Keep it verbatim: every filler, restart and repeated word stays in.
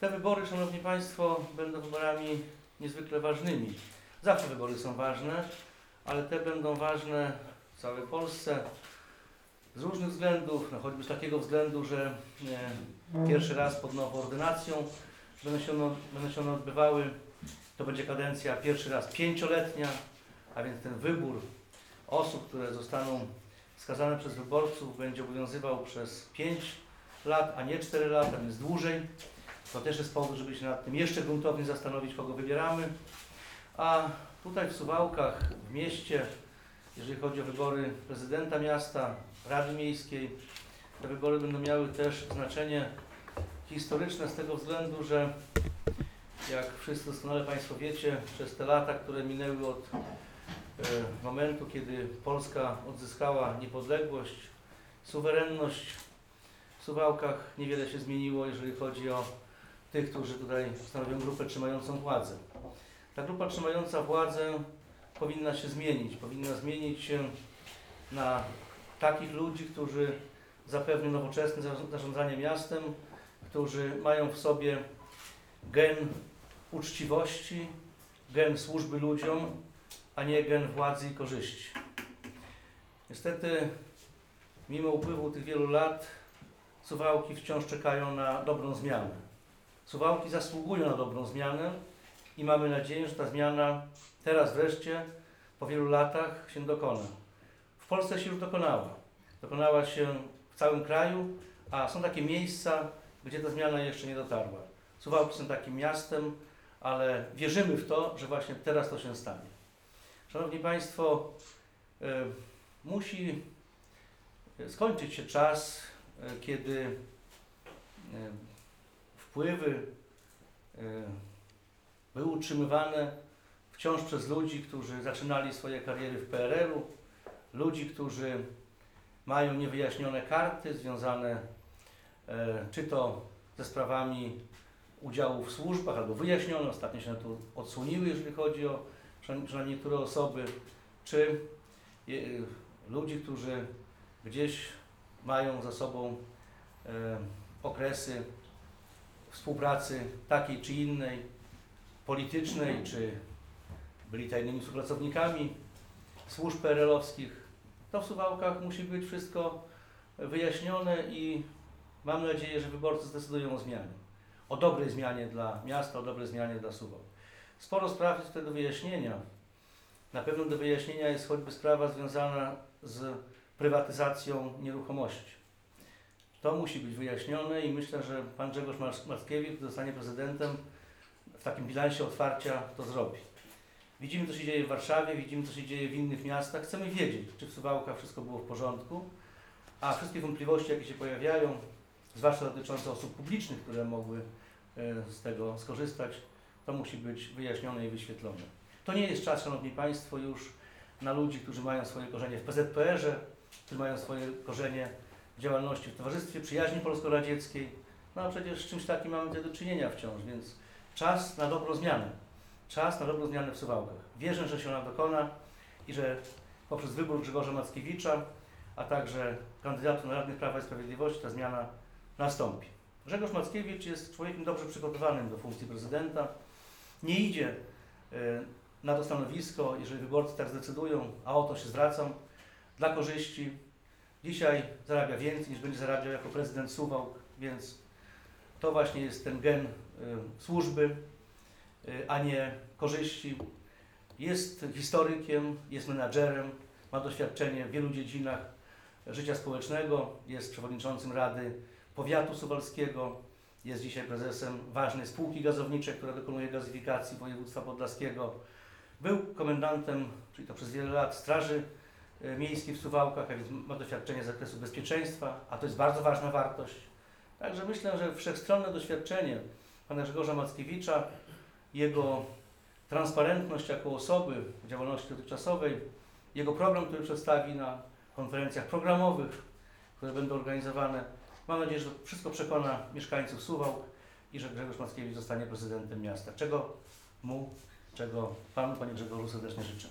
Te wybory, Szanowni Państwo, będą wyborami niezwykle ważnymi. Zawsze wybory są ważne, ale te będą one w całej Polsce z różnych względów, no choćby z takiego względu, że e, pierwszy raz pod nową ordynacją będą się, one, będą się one odbywały. To będzie kadencja pierwszy raz pięcioletnia, a więc ten wybór osób, które zostaną wskazane przez wyborców, będzie obowiązywał przez pięć lat, a nie cztery lata, więc dłużej. To też jest powód, żeby się nad tym jeszcze gruntownie zastanowić, kogo wybieramy. A tutaj w Suwałkach, w mieście, jeżeli chodzi o wybory prezydenta miasta, Rady Miejskiej, te wybory będą miały też znaczenie historyczne z tego względu, że jak wszyscy doskonale Państwo wiecie, przez te lata, które minęły od e, momentu, kiedy Polska odzyskała niepodległość, suwerenność, w Suwałkach niewiele się zmieniło, jeżeli chodzi o tych, którzy tutaj stanowią grupę trzymającą władzę. Ta grupa trzymająca władzę powinna się zmienić. Powinna zmienić się na takich ludzi, którzy zapewnią nowoczesne zarządzanie miastem, którzy mają w sobie gen uczciwości, gen służby ludziom, a nie gen władzy i korzyści. Niestety, mimo upływu tych wielu lat, Suwałki wciąż czekają na dobrą zmianę. Suwałki zasługują na dobrą zmianę i mamy nadzieję, że ta zmiana teraz wreszcie, po wielu latach, się dokona. W Polsce się już dokonała. Dokonała się w całym kraju, a są takie miejsca, gdzie ta zmiana jeszcze nie dotarła. Suwałki są takim miastem, ale wierzymy w to, że właśnie teraz to się stanie. Szanowni Państwo, y, musi skończyć się czas, y, kiedy y, wpływy y, były utrzymywane wciąż przez ludzi, którzy zaczynali swoje kariery w P R L u, ludzi, którzy mają niewyjaśnione karty związane y, czy to ze sprawami udziału w służbach, albo wyjaśnione, ostatnio się na to odsłoniły, jeżeli chodzi o przynajmniej niektóre osoby, czy y, ludzi, którzy gdzieś mają za sobą y, okresy współpracy takiej czy innej, politycznej, czy byli tajnymi współpracownikami służb P R L owskich. To w Suwałkach musi być wszystko wyjaśnione i mam nadzieję, że wyborcy zdecydują o zmianie. O dobrej zmianie dla miasta, o dobrej zmianie dla Suwałk. Sporo spraw jest tutaj do wyjaśnienia. Na pewno do wyjaśnienia jest choćby sprawa związana z prywatyzacją nieruchomości. To musi być wyjaśnione i myślę, że pan Grzegorz Mackiewicz, który zostanie prezydentem, w takim bilansie otwarcia to zrobi. Widzimy, co się dzieje w Warszawie, widzimy, co się dzieje w innych miastach. Chcemy wiedzieć, czy w Suwałkach wszystko było w porządku, a wszystkie wątpliwości, jakie się pojawiają, zwłaszcza dotyczące osób publicznych, które mogły z tego skorzystać, to musi być wyjaśnione i wyświetlone. To nie jest czas, Szanowni Państwo, już na ludzi, którzy mają swoje korzenie w P Z P R ze, którzy mają swoje korzenie w działalności w Towarzystwie Przyjaźni Polsko-Radzieckiej. No a przecież z czymś takim mamy tutaj do czynienia wciąż, więc czas na dobrą zmianę. Czas na dobrą zmianę w Suwałkach. Wierzę, że się ona dokona i że poprzez wybór Grzegorza Mackiewicza, a także kandydatów na radnych Prawa i Sprawiedliwości ta zmiana nastąpi. Grzegorz Mackiewicz jest człowiekiem dobrze przygotowanym do funkcji prezydenta. Nie idzie y, na to stanowisko, jeżeli wyborcy tak zdecydują, a o to się zwracam, dla korzyści. Dzisiaj zarabia więcej, niż będzie zarabiał jako prezydent Suwałk, więc to właśnie jest ten gen y, służby, y, a nie korzyści. Jest historykiem, jest menadżerem, ma doświadczenie w wielu dziedzinach życia społecznego, jest przewodniczącym Rady Powiatu Suwalskiego, jest dzisiaj prezesem ważnej spółki gazowniczej, która dokonuje gazyfikacji województwa podlaskiego. Był komendantem, czyli to przez wiele lat, Straży Miejskiej w Suwałkach, a więc ma doświadczenie z zakresu bezpieczeństwa, a to jest bardzo ważna wartość. Także myślę, że wszechstronne doświadczenie pana Grzegorza Mackiewicza, jego transparentność jako osoby w działalności dotychczasowej, jego program, który przedstawi na konferencjach programowych, które będą organizowane. Mam nadzieję, że to wszystko przekona mieszkańców Suwałk i że Grzegorz Mackiewicz zostanie prezydentem miasta. Czego mu, czego panu, panie Grzegorzu, serdecznie życzę.